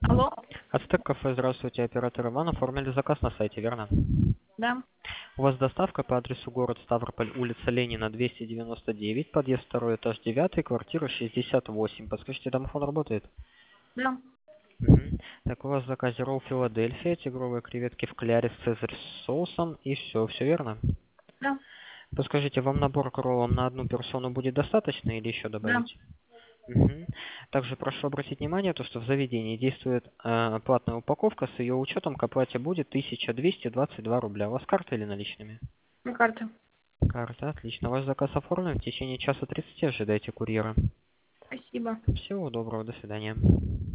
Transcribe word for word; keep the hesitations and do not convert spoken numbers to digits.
Алло. Ацтек кафе, здравствуйте, оператор Иван. Оформили заказ на сайте, верно? Да. У вас доставка по адресу город Ставрополь, улица Ленина, двести девяносто девять, подъезд второй этаж девятый, квартира шестьдесят восемь. Подскажите, домофон работает? Да. Мгм. Так, у вас в заказе ролл Филадельфия, тигровые креветки в кляре с цезарь соусом и все, все верно? Да. Подскажите, вам набор к роллам на одну персону будет достаточно или еще Да. добавить? Мгм. Также прошу обратить внимание, то, что в заведении действует э, платная упаковка, с ее учетом к оплате будет тысяча двести двадцать два рубля. У вас карта или наличными? На карте. Карта, отлично. Ваш заказ оформлен. В течение часа тридцати ожидайте курьера. Спасибо. Всего доброго, до свидания.